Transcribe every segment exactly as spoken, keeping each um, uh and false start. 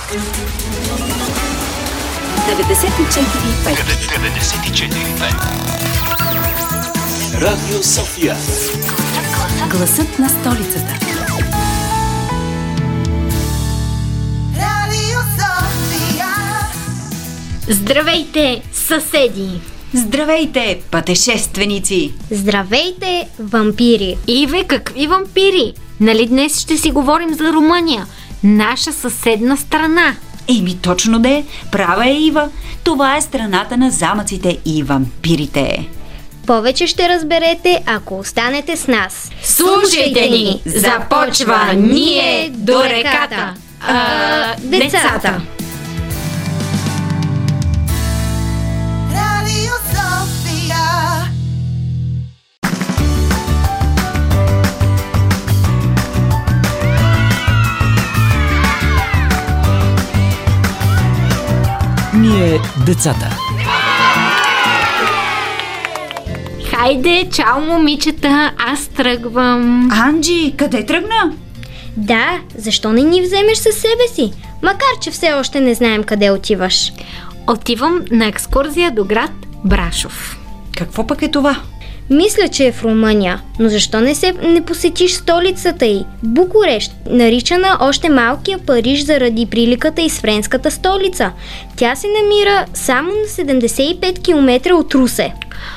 деветдесет и четири и пет. деветдесет и четири и пет. Радио София. Гласът на столицата. Радио София. Здравейте, съседи! Здравейте, пътешественици! Здравейте, вампири! Иве, какви вампири? Нали днес ще си говорим за Румъния, наша съседна страна? Еми точно де, права е Ива. Това е страната на замъците и вампирите. Повече ще разберете, ако останете с нас. Слушайте ни! Започва Ние до реката! А, децата! Радио София. Ние децата. Хайде, чао, момичета, аз тръгвам. Анджи, къде тръгна? Да, защо не ни вземеш със себе си? Макар че все още не знаем къде отиваш. Отивам на екскурзия до град Брашов. Какво пък е това? Мисля, че е в Румъния, но защо не се не посетиш столицата й? Букурещ, наричана още малкия Париж заради приликата и с френската столица. Тя се намира само на седемдесет и пет километра от Русе.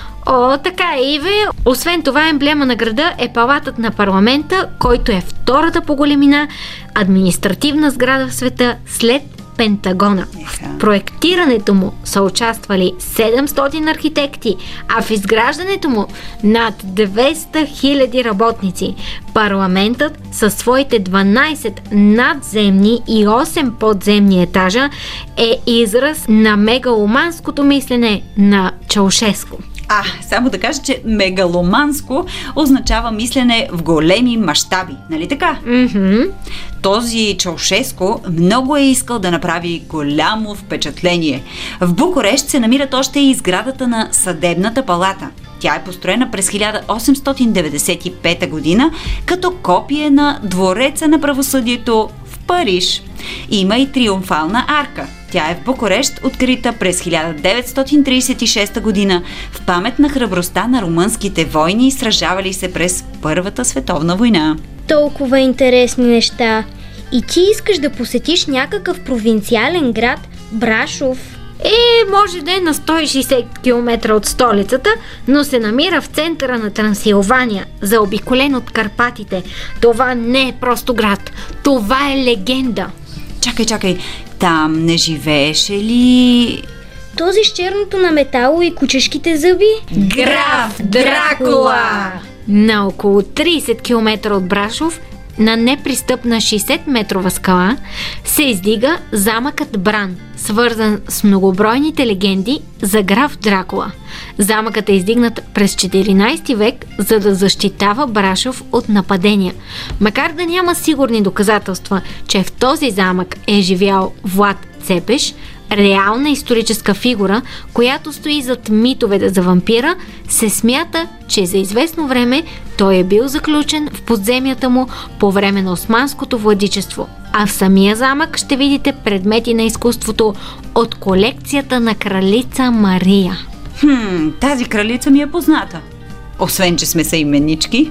О, така е, Иве. Освен това, емблема на града е палатът на парламента, който е втората по големина административна сграда в света след Пентагона. В проектирането му са участвали седемстотин архитекти, а в изграждането му над двеста хиляди работници. Парламентът със своите дванайсет надземни и осем подземни етажа е израз на мегаломанското мислене на Чаушеско. А, само да кажа, че мегаломанско означава мислене в големи мащаби, нали така? Mm-hmm. Този Чаушеско много е искал да направи голямо впечатление. В Букурещ се намират още и сградата на Съдебната палата. Тя е построена през хиляда осемстотин деветдесет и пета година като копие на Двореца на правосъдието в Париж. Има и триумфална арка. Тя е в Букурещ, открита през хиляда деветстотин трийсет и шеста година в памет на храбростта на румънските войни, сражавали се през Първата световна война. Толкова интересни неща. И ти искаш да посетиш някакъв провинциален град, Брашов? Е, може да е на сто и шейсет километра от столицата, но се намира в центъра на Трансилвания, заобиколен от Карпатите. Това не е просто град, това е легенда. Чакай, чакай, там не живееше ли... Този с черното на метало и кучешките зъби? Граф Дракула! На около трийсет километра от Брашов, на непристъпна шейсетметрова скала, се издига замъкът Бран, свързан с многобройните легенди за граф Дракула. Замъкът е издигнат през четиринайсети век, за да защитава Брашов от нападения. Макар да няма сигурни доказателства, че в този замък е живял Влад Цепеш, реална историческа фигура, която стои зад митовете за вампира, се смята, че за известно време той е бил заключен в подземията му по време на османското владичество. А в самия замък ще видите предмети на изкуството от колекцията на кралица Мария. Хм, тази кралица ми е позната. Освен, че сме съименнички,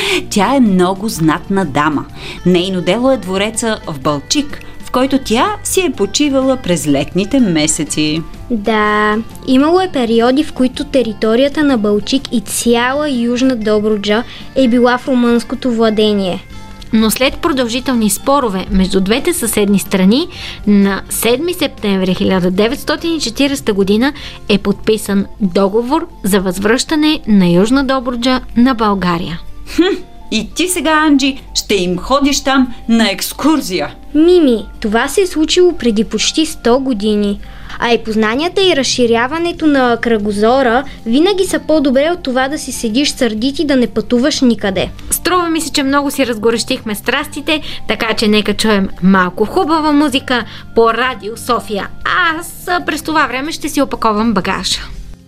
тя е много знатна дама. Нейно дело е двореца в Балчик, в който тя си е почивала през летните месеци. Да, имало е периоди, в които територията на Балчик и цяла Южна Добруджа е била в румънското владение. Но след продължителни спорове между двете съседни страни, на седми септември хиляда деветстотин и четирийсета година е подписан договор за възвръщане на Южна Добруджа на България. Хм, и ти сега, Анджи, ще им ходиш там на екскурзия. Мими, това се е случило преди почти сто години. А и познанията и разширяването на кръгозора винаги са по-добре от това да си седиш сърдит и да не пътуваш никъде. Струва ми се, че много си разгорещихме страстите, така че нека чуем малко хубава музика по Радио София. Аз през това време ще си опаковам багажа.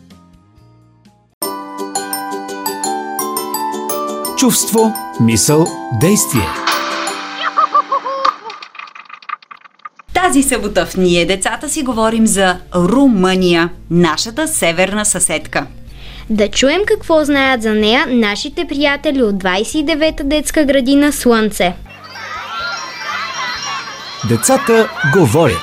Чувство, мисъл, действие. Тази събота в Ние децата си говорим за Румъния, нашата северна съседка. Да чуем какво знаят за нея нашите приятели от двадесет и девета детска градина Слънце. Децата говорят.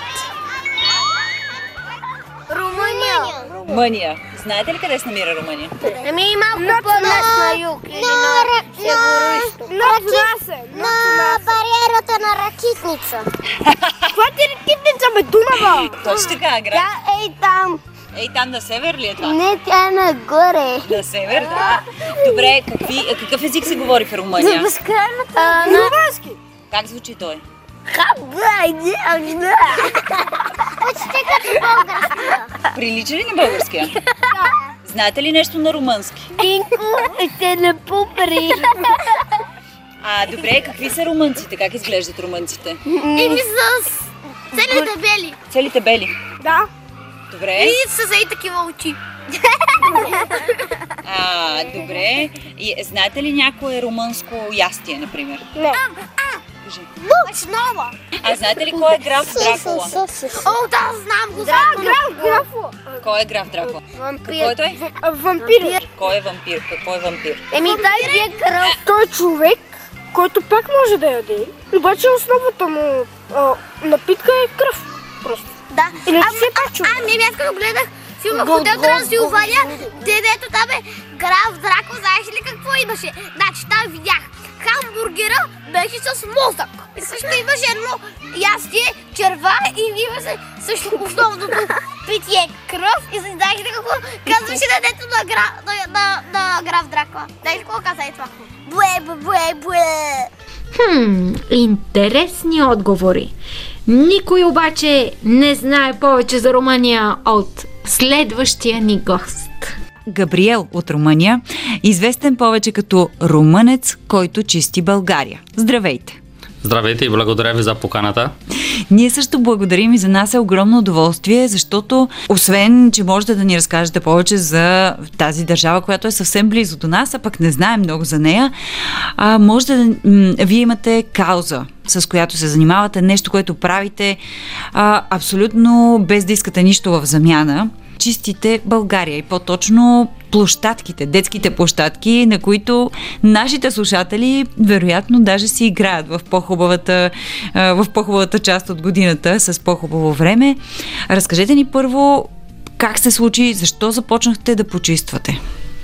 Румъния. Румъния. Знаете ли къде се намира Румъния? Еми малко по-нас на юг или на северо-исток. Над нас е. На бариерата на Ракитница. Каква ти Ракитница, бе, Дунава? Точно така, град. Тя е и там. Ей, там на север ли е това? Не, тя е нагоре. На север, да. Добре, какви, какъв език се говори в Румъния? За безкрайната. Румънски. Как звучи той? Хабай, не, почти като българския. Прилича ли на българския? Да. Знаете ли нещо на румънски? Тинко, се не пупри. А, добре, какви са румънците? Как изглеждат румънците? Еми с целите бели. Целите бели? Да. Добре. И с ей такива очи. А, добре. И, знаете ли някое румънско ястие, например? Не. А, а, кажи. Основа. А знаете ли кой е граф Дракула? О, да, знам го. Да, граф, графо. Кой е граф Дракула? Вампир. Какво е той? Вампир. Кой е вампир? Какво е вампир? Еми, дай ви е кръв. Той е човек, който пак може да яде. Обаче основата му а, напитка е кръв. Просто. Да. Или а, си пак човек. А, не, аз като гледах филма Хотел Трансилвания, дедето там е граф Драко, знаеш ли какво имаше? Значи там видях хамбургера беше с мозък. И също имаше едно ястие, черва и имаше също основното питие кръв. И знаеш ли какво казваше дедето на, гра, на, на, на граф Дракула? Знаеш ли какво каза и това? Буе, буе, буе. Хм, интересни отговори. Никой обаче не знае повече за Румъния от следващия ни гост. Габриел от Румъния, известен повече като румънец, който чисти България. Здравейте! Здравейте и благодаря ви за поканата. Ние също благодарим и за нас е огромно удоволствие, защото освен, че можете да ни разкажете повече за тази държава, която е съвсем близо до нас, а пък не знаем много за нея, а, можете да... М- вие имате кауза, с която се занимавате, нещо, което правите а, абсолютно без да искате нищо в замяна. Чистите България и по-точно площадките, детските площадки, на които нашите слушатели вероятно даже си играят в по-хубавата, в по-хубавата част от годината с по-хубаво време. Разкажете ни първо как се случи, защо започнахте да почиствате?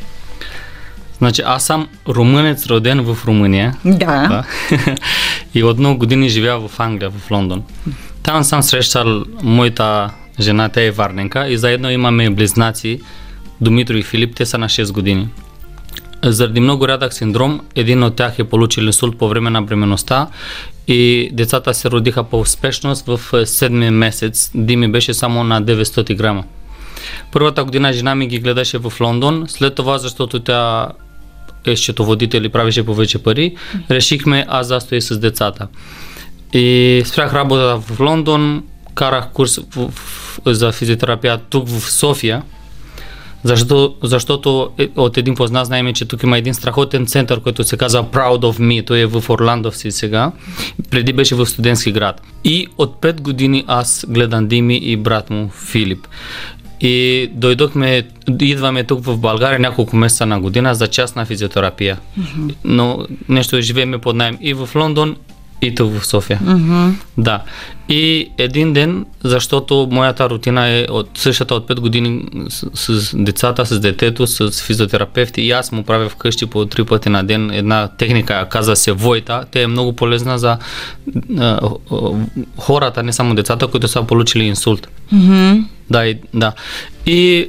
Значи аз съм румънец, роден в Румъния. Да. да. И от много години живея в Англия, в Лондон. Там съм срещал моята жена, тя е варненка и заедно имаме близнаци Дмитро и Филип, те са на шест години. Заради много рядък синдром, един от тях е получил инсулт по време на бременността и децата се родиха по успешност в седми месец. Дими беше само на деветстотин грама. Първата година жена ми ги гледаше в Лондон, след това, защото тя е счетоводител и правеше повече пари, решихме аз да стоя с децата. И спрях работа в Лондон, карах курс в, в, за физиотерапия тук в София, защото, защото от един познат знаем, че тук има един страхотен център, който се казва Proud of Me, той е в Орландо си сега, преди беше в Студентски град. И от пет години аз гледам Дими и брат му Филип. И дойдохме, идваме тук в България няколко месеца на година за частна физиотерапия. Mm-hmm. Но нещо живееме под наем и в Лондон, и тук в София. Mm-hmm. Да. И един ден, защото моята рутина е от същата от пет години с, с децата, с детето, с физиотерапевти и аз му правя вкъщи по три пъти на ден една техника, казва се Войта. Тя е много полезна за а, хората, не само децата, които са получили инсулт. Mm-hmm. Да, и, да. И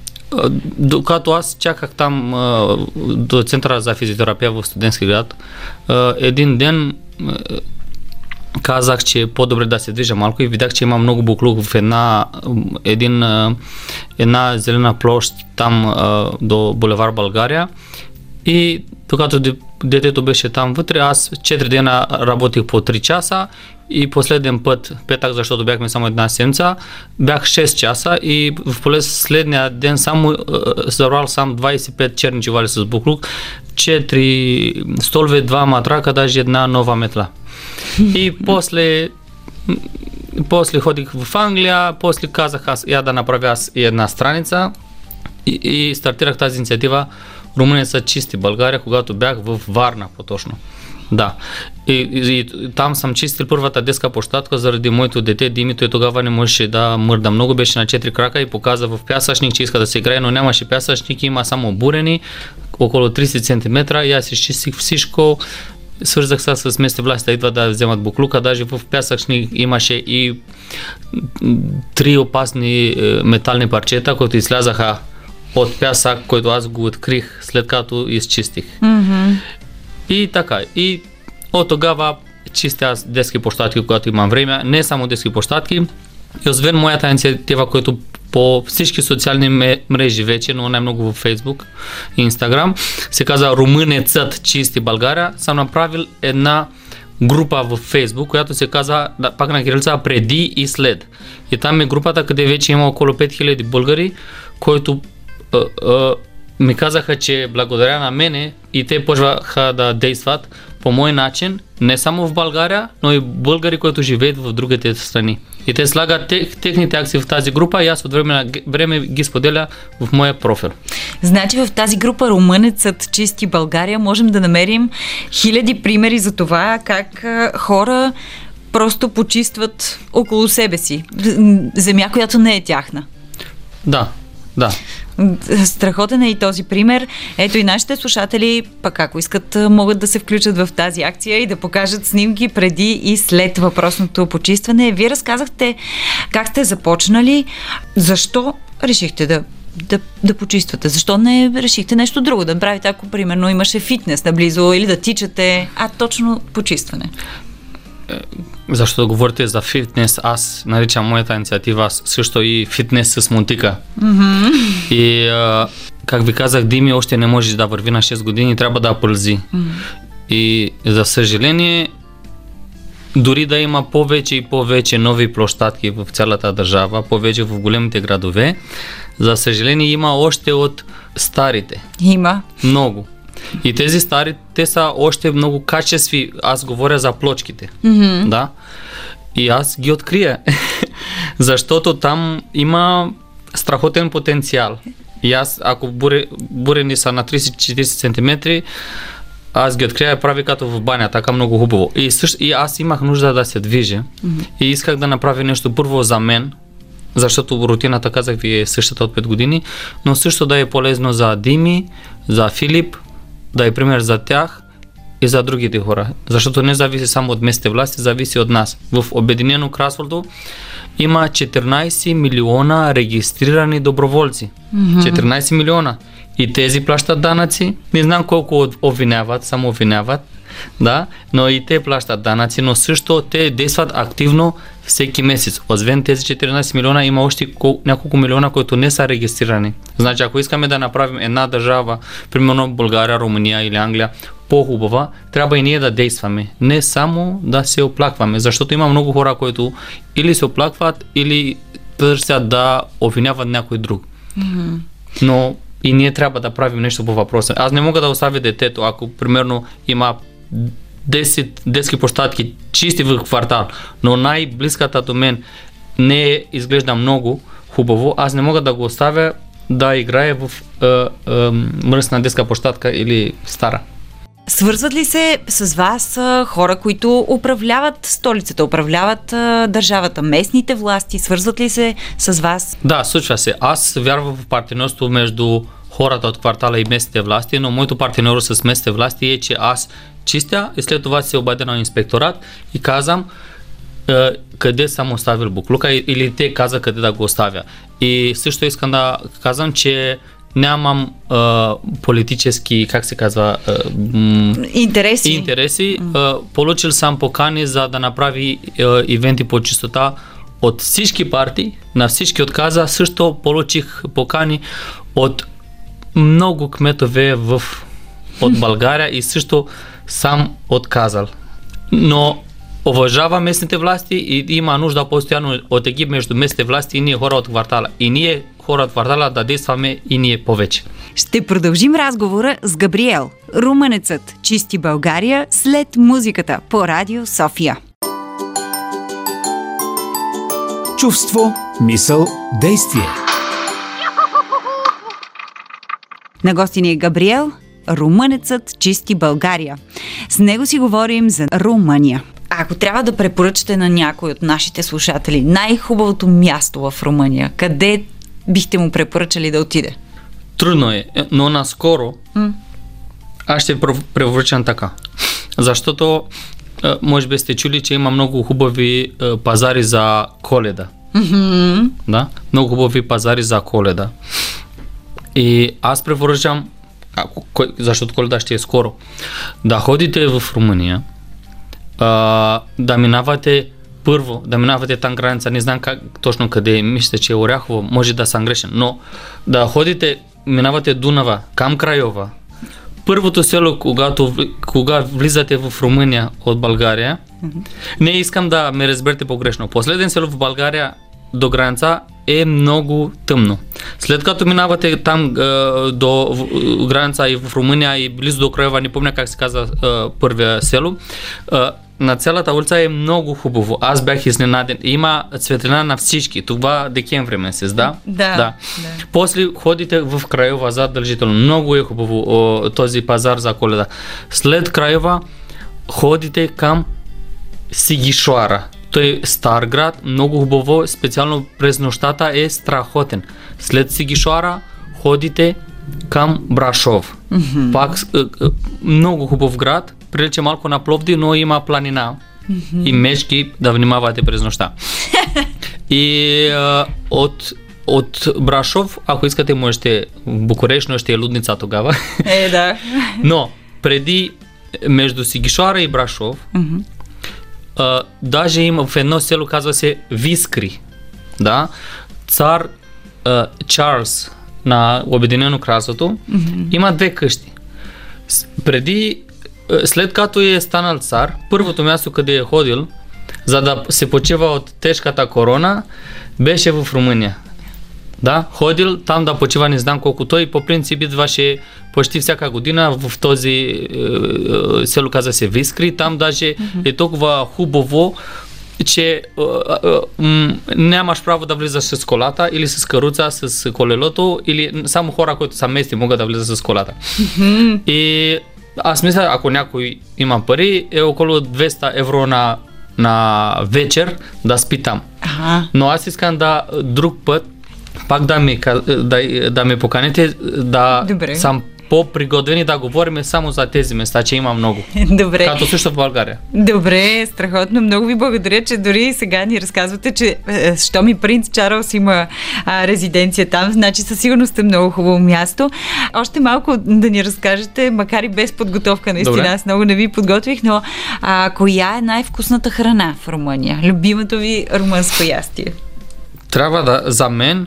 докато аз чаках там а, до центъра за физиотерапия в Студентски град, а, един ден а, казах, че е по-добре да се движа малко и видях, че има много буклук в една, един, а, една зелена площ там а, до булевар България и докато детето беше там вътре, аз четири дена работих по три часа и последен път, петък, защото бяхме само една седмица, бях шест часа и в последния ден само зарвал сам двадесет и пет черни чували с буклук, четири столове, два матрака, даже една нова метла. И после после ходих в Англия, после казах аз я да направя аз и една страница и, и стартирах тази инициатива Румъния са чисти България, когато бях в Варна по-точно. Да. И, и, и там съм чистил първата детска площадка заради моето дете Димито и тогава не можеше да мърда много, беше на четири крака и показа в пясъчник, че иска да се играе, но нямаше пясъчник, има само бурени, около трийсет сантиметра и аз изчистих всичко. Свързах се с местни власти да идват да вземат буклука, даже в пясъчник имаше и три опасни метални парчета, които излязаха от пясък, който аз го открих след като изчистих. Mm-hmm. И така, и от тогава чистя аз детски площадки, когато имам време, не само детски площадки, и освен моята инициатива, която по всички социални мрежи вече, но най-много във Фейсбук и Инстаграм, се казва Румънецът чисти България, съм направил една група във Фейсбук, която се казва, да, пак на кирилица, преди и след. И там е групата, къде вече има около пет хиляди българи, които а, а, ми казаха, че благодаря на мене и те почваха да действат по мой начин, не само в България, но и българи, които живеят в другите страни. И те слагат тех, техните акции в тази група и аз от време на време ги споделя в моя профил. Значи в тази група Румънецът чисти България можем да намерим хиляди примери за това как хора просто почистват около себе си земя, която не е тяхна. Да, да. Страхотен е и този пример. Ето и нашите слушатели, пък ако искат, могат да се включат в тази акция и да покажат снимки преди и след въпросното почистване. Вие разказахте как сте започнали, защо решихте да, да, да почиствате, защо не решихте нещо друго, да направите, ако примерно имаше фитнес наблизо или да тичате, а точно почистване. Защо да говорите за фитнес, аз наричам моята инициатива също и фитнес с мотика. Mm-hmm. И а, как ви казах, Дими още не може да върви на шест години, трябва да пълзи. Mm-hmm. И за съжаление, дори да има повече и повече нови площадки в цялата държава, повече в големите градове, за съжаление има още от старите. Има. Много. И тези стари, те са още много качестви. Аз говоря за плочките. Mm-hmm. Да. И аз ги открия. Защото там има страхотен потенциал. И аз, ако буре, бурени са на трийсет-четирийсет сантиметри, аз ги открия и прави като в баня, така много хубаво. И, също, и аз имах нужда да се движа. Mm-hmm. И исках да направя нещо първо за мен, защото рутината, казах ви, е същата от пет години, но също да е полезно за Дими, за Филип, да е пример за тях и за другите хора. Защото не зависи само от местните власти, зависи от нас. В Обединено кралство има четиринайсет милиона регистрирани доброволци. Mm-hmm. четиринайсет милиона. И тези плащат данъци. Не знам колко обвиняват, само обвиняват. Да, но и те плащат данъци, но също те действат активно всеки месец. Освен тези четиринайсет милиона, има още няколко милиона, които не са регистрирани. Значи, ако искаме да направим една държава, примерно България, Румъния или Англия, по-хубава, трябва и ние да действаме. Не само да се оплакваме, защото има много хора, които или се оплакват, или търсят да обвиняват някой друг. Mm-hmm. Но и ние трябва да правим нещо по въпроса. Аз не мога да оставя детето, ако примерно има десет детски площадки чисти в квартал, но най-близката до мен не изглежда много хубаво, аз не мога да го оставя да играе в е, е, мръсна детска площадка или стара. Свързват ли се с вас а, хора, които управляват столицата, управляват а, държавата, местните власти? Свързват ли се с вас? Да, случва се. Аз вярвам в партньорство между хората от квартала и местните власти, но моето партньорство с местните власти е, че аз чистя и след това се обадя на инспекторат и казвам е, къде съм оставил буклука или те казват къде да го оставя. И също искам да казвам, че нямам а, политически, как се казва, а, м- интереси. интереси. А, получил съм покани за да направи а, ивенти по чистота от всички партии, на всички отказа. Също получих покани от много кметове в, от България и също съм отказал. Но уважава местните власти и има нужда постоянно от екип между местните власти и ние хора от квартала. И ние хора от квартала да действаме и ние повече. Ще продължим разговора с Габриел. Румънецът чисти България след музиката по Радио София. Чувство, мисъл, действие. На гости ни е Габриел, румънецът чисти България. С него си говорим за Румъния. Ако трябва да препоръчате на някой от нашите слушатели най-хубавото място в Румъния, къде бихте му препоръчали да отиде? Трудно е, но наскоро м? аз ще препоръчам така. Защото може би сте чули, че има много хубави пазари за Коледа. Mm-hmm. Да? Много хубави пазари за Коледа. И аз препоръчам, защото Коледа ще е скоро, да ходите в Румъния, а, да минавате първо, да минавате там граница, не знам как точно къде е, мисля, че е Оряхово, може да съм грешен, но да ходите, минавате Дунава, към Крайова. Първото село, когато, кога влизате в Румъния от България, mm-hmm. не искам да ме разберете погрешно. Последен село в България до граница е много тъмно. След като минавате там е, до в, граница и в Румъния и близо до Краева, не помня как се казва е, първия село, е, на цялата улица е много хубаво. Аз бях изненаден. Има светлина на всички. Това декември месец, да? Да. да. да. После ходите в Краева задължително. Много е хубаво о, този пазар за Коледа. След Краева ходите към Сигишоара. Той е стар град, много хубаво, специално през нощата е страхотен. След Сигишоара ходите към Брашов. Mm-hmm. Пак много хубав град, прилича малко на Пловдив, но има планина mm-hmm. и мечки, да внимавате през нощта. И а, от, от Брашов, ако искате, можете в Букурещ, но ще е лудница тогава. Е, да. Но преди, между Сигишоара и Брашов, mm-hmm. Uh, даже има в едно село, казва се Вискри. Да? Цар uh, Чарлз на Обединено кралството mm-hmm. има две къщи. С, преди, uh, след като е станал цар, първото място, къде е ходил, за да се почива от тежката корона, беше в Румъния. Да, ходил там да почива, не знам колко той, по принцип идваше почти всяка година в този е, село, каза се Вискри, там даже mm-hmm. е толкова хубаво, че е, е, е, нямаш право да влизаш с колата или с каруца, с колелото, или само хора, които са мести, могат да влизат с колата. Mm-hmm. И аз мисля, ако някой има пари, е около двеста евро на, на вечер да спи там. Ага. Но аз искам да друг път пак да ми, да, да ми поканите, да Добре. съм по-пригоден и да говорим само за тези места, че има много. Добре. Като също в България. Добре, страхотно. Много ви благодаря, че дори сега ни разказвате, че е, що ми принц Чарлз има а, резиденция там, значи със сигурност е много хубаво място. Още малко да ни разкажете, макар и без подготовка, наистина, Добре. Аз много не ви подготвих, но а, коя е най-вкусната храна в Румъния? Любимото ви румънско ястие? Трябва да, за мен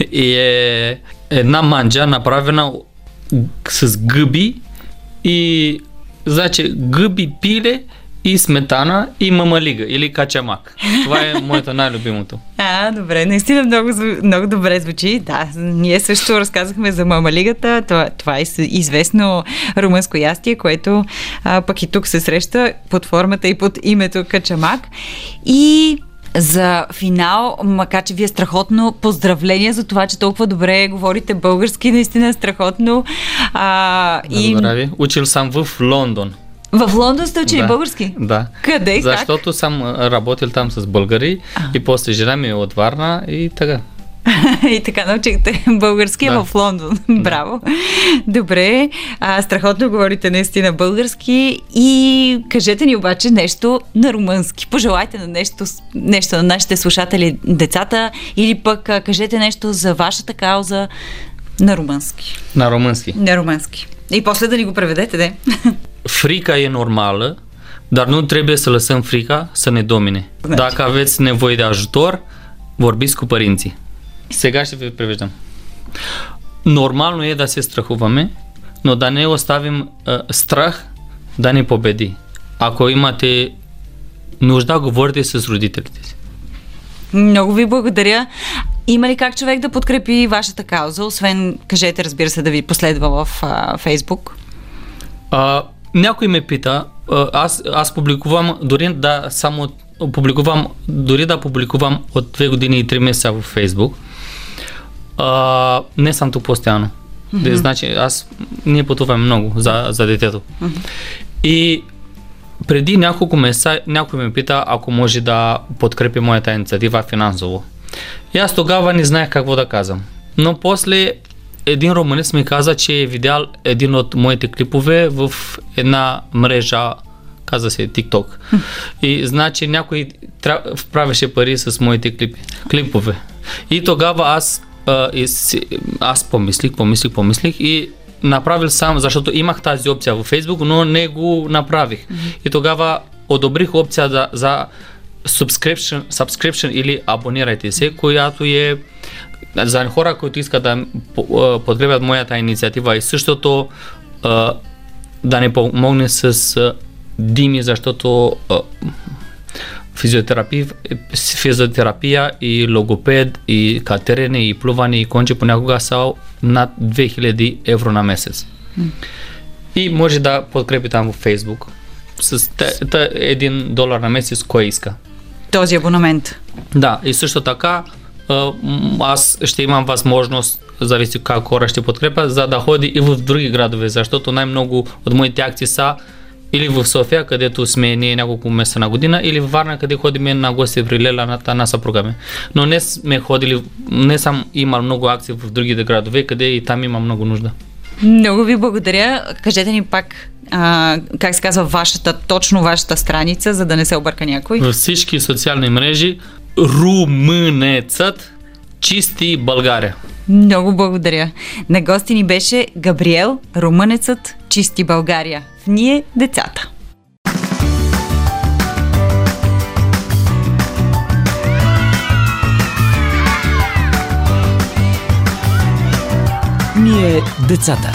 е една манджа, направена с гъби и, значи, гъби, пиле и сметана и мамалига или качамак. Това е моето най-любимото. А, добре, наистина много, много добре звучи. Да, ние също разказахме за мамалигата. Това, това е известно румънско ястие, което а, пък и тук се среща под формата и под името качамак. И за финал, макар че вие страхотно, поздравления за това, че толкова добре говорите български, наистина страхотно. А, и... Благодаря ви. Учил съм в Лондон. В Лондон сте учили да, български? Да. Къде и Защото как? съм работил там с българи а. и после жена ми е от Варна и така. И така научихте български да. В Лондон. Браво. Добре. А, страхотно говорите наистина български и кажете ни обаче нещо на румънски. Пожелайте на нещо, нещо на нашите слушатели, децата, или пък а, кажете нещо за вашата кауза на румънски. На румънски. На румънски. И после да ни го преведете, де. Frica e normală, dar nu trebuie să lăsăm frica să ne domine. Dacă aveți nevoie de ajutor, vorbiți cu părinții. Сега ще ви превеждам. Нормално е да се страхуваме, но да не оставим а, страх да ни победи. Ако имате нужда, говорите с родителите си. Много ви благодаря. Има ли как човек да подкрепи вашата кауза, освен, кажете, разбира се, да ви последва в а, Фейсбук? А, някой ме пита, аз, аз публикувам дори да само публикувам, дори да публикувам от две години и три месеца в Фейсбук, а, не съм тук постоянно. Mm-hmm. Да, значи, аз ние пътуваме много за, за детето. Mm-hmm. И преди няколко месеца някой ме пита, ако може да подкрепи моята инициатива финансово. И аз тогава не знаех какво да казвам. Но после един румънец ми каза, че е видял един от моите клипове в една мрежа, каза се TikTok. И значи някой правеше пари с моите клипи, клипове. И тогава аз, а, аз помислих, помислих, помислих и направил сам, защото имах тази опция във Facebook, но не го направих. Mm-hmm. И тогава одобрих опция за, за subscription, subscription или абонирайте се, която е за хора, които искат да подкрепят моята инициатива и същото а, да не помогне с а, Дими, защото а, физиотерапия, физиотерапия и логопед и катерене и плуване и конче понякога са над две хиляди евро на месец. Mm. И може да подкрепи там в Фейсбук с един долар на месец, кой иска. Този абонамент. Да, и също така аз ще имам възможност, зависи как хора ще подкрепя, за да ходи и в други градове, защото най-много от моите акции са или в София, където сме ние няколко месеца на година, или в Варна, къде ходим на гости при леланата на съпруга ми. Но не сме ходили, не съм имал много акции в другите градове, къде и там има много нужда. Много ви благодаря. Кажете ни пак, а, как се казва вашата, точно вашата страница, за да не се обърка някой. Във всички социални мрежи Румънецът чисти България. Много благодаря. На гости ни беше Габриел, Румънецът чисти България. В Ние децата. Ние децата.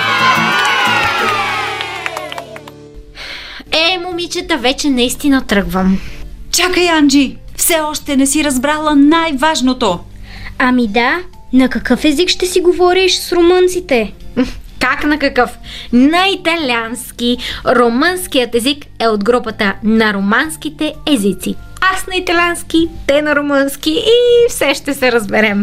Е, момичета, вече наистина тръгвам. Чакай, Анджи! Все още не си разбрала най-важното. Ами да, на какъв език ще си говориш с румънците? Как на какъв? На италиански. Румънският език е от групата на романските езици. Аз на италиански, те на румънски и все ще се разберем.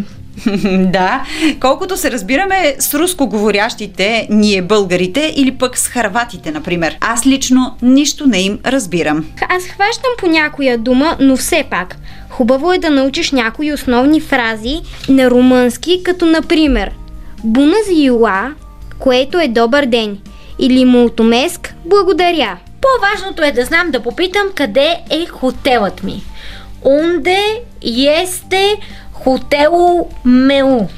Да, колкото се разбираме с рускоговорящите, ние българите или пък с харватите, например. Аз лично нищо не им разбирам. Аз хващам по някоя дума, но все пак. Хубаво е да научиш някои основни фрази на румънски, като например Bună ziua, което е добър ден, или Mulțumesc, благодаря. По-важното е да знам да попитам къде е хотелът ми. Unde este хотелу meu?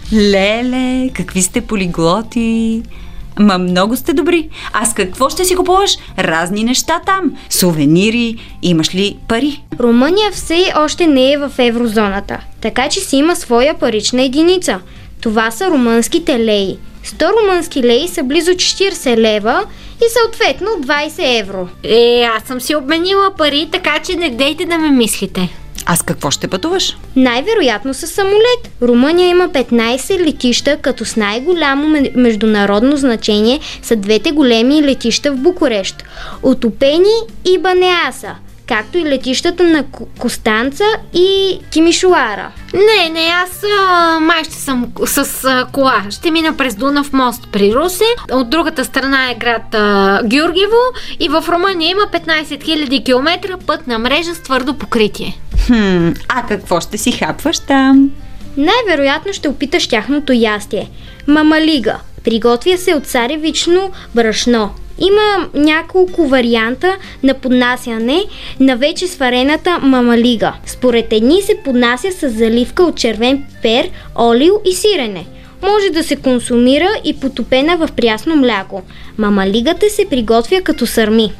Леле, какви сте полиглоти! Ма много сте добри. А с какво ще си купуваш? Разни неща там. Сувенири, имаш ли пари? Румъния все още не е в еврозоната, така че си има своя парична единица. Това са румънските леи. сто румънски леи са близо четирийсет лева и съответно двайсет евро. Е, аз съм си обменила пари, така че не дейте да ме мислите. А с какво ще пътуваш? Най-вероятно със самолет. Румъния има петнайсет летища, като с най-голямо международно значение са двете големи летища в Букурещ – Отопени и Банеаса, както и летищата на Костанца и Тимишоара. Не, не, аз а, май ще съм с а, кола. Ще мина през Дунав мост при Русе. От другата страна е град а, Георгиево и в Румъния има петнайсет хиляди километра пътна мрежа с твърдо покритие. Хм, а какво ще си хапваш там? Най-вероятно ще опиташ тяхното ястие. Мамалига. Приготвя се от царевично брашно. Има няколко варианта на поднасяне на вече сварената мамалига. Според едни се поднася с заливка от червен пер, олио и сирене. Може да се консумира и потопена в прясно мляко. Мамалигата се приготвя като сърми.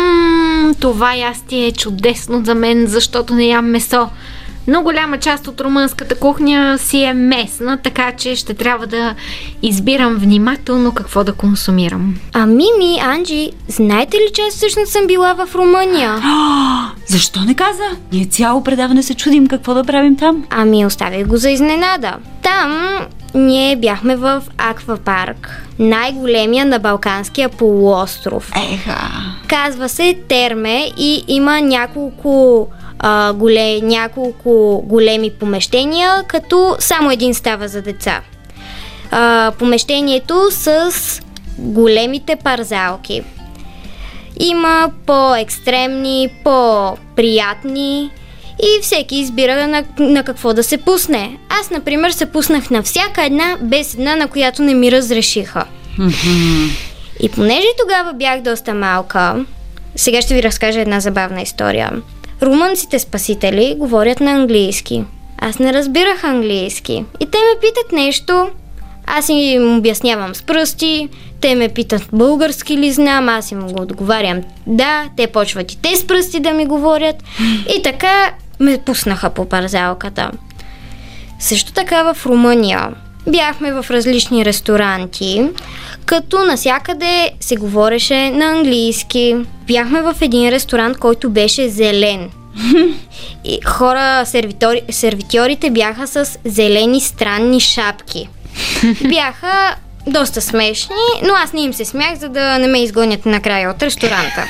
Ммм, това ястие е чудесно за мен, защото не ям месо. Но голяма част от румънската кухня си е местна, така че ще трябва да избирам внимателно какво да консумирам. А Мими, Анджи, знаете ли, че аз всъщност съм била в Румъния? Защо не каза? Ние цяло предаване се чудим какво да правим там. Ами оставих го за изненада. Там ние бяхме в аквапарк, най-големия на Балканския полуостров. Еха. Казва се Терме и има няколко а, голе, няколко големи помещения, като само един става за деца. А, помещението с големите парзалки. Има по-екстремни, по-приятни и всеки избира на, на какво да се пусне. Аз, например, се пуснах на всяка една, без една, на която не ми разрешиха. Mm-hmm. И понеже тогава бях доста малка, сега ще ви разкажа една забавна история. Румънците спасители говорят на английски. Аз не разбирах английски. И те ме питат нещо, аз им обяснявам с пръсти, те ме питат български ли знам, аз им го отговарям да, те почват и те с пръсти да ми говорят. И така ме пуснаха по парзалката. Също така в Румъния бяхме в различни ресторанти, като насякъде се говореше на английски. Бяхме в един ресторант, който беше зелен. И хора, сервитори, сервитьорите бяха с зелени странни шапки. Бяха доста смешни, но аз не им се смях, за да не ме изгонят накрая от ресторанта.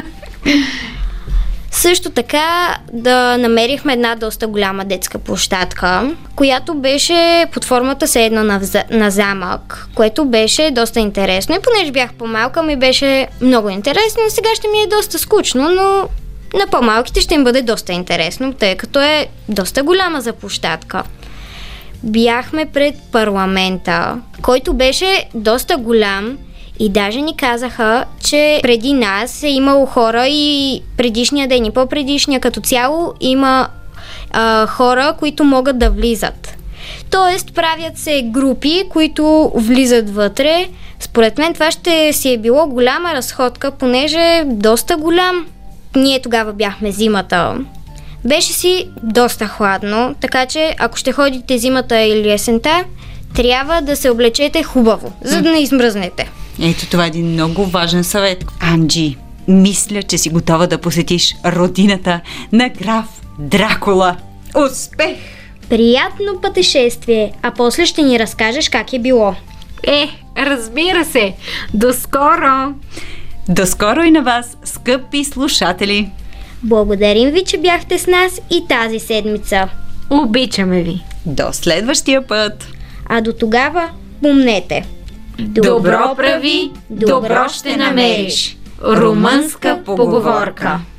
Също така да намерихме една доста голяма детска площадка, която беше под формата се едно на, на замък, което беше доста интересно. И понеже бях по-малка, ми беше много интересно. Сега ще ми е доста скучно, но на по-малките ще им бъде доста интересно, тъй като е доста голяма за площадка. Бяхме пред парламента, който беше доста голям. И даже ни казаха, че преди нас е имало хора и предишния ден и по-предишния като цяло има а, хора, които могат да влизат. Тоест правят се групи, които влизат вътре. Според мен това ще си е било голяма разходка, понеже е доста голям. Ние тогава бяхме зимата. Беше си доста хладно, така че ако ще ходите зимата или есента, трябва да се облечете хубаво, за да не измръзнете. Ето, това е един много важен съвет. Анджи, мисля, че си готова да посетиш родината на граф Дракула. Успех! Приятно пътешествие, а после ще ни разкажеш как е било. Е, разбира се! До скоро! До скоро и на вас, скъпи слушатели! Благодарим ви, че бяхте с нас и тази седмица. Обичаме ви! До следващия път! А до тогава помнете: добро прави, добро ще намериш. Румънска поговорка.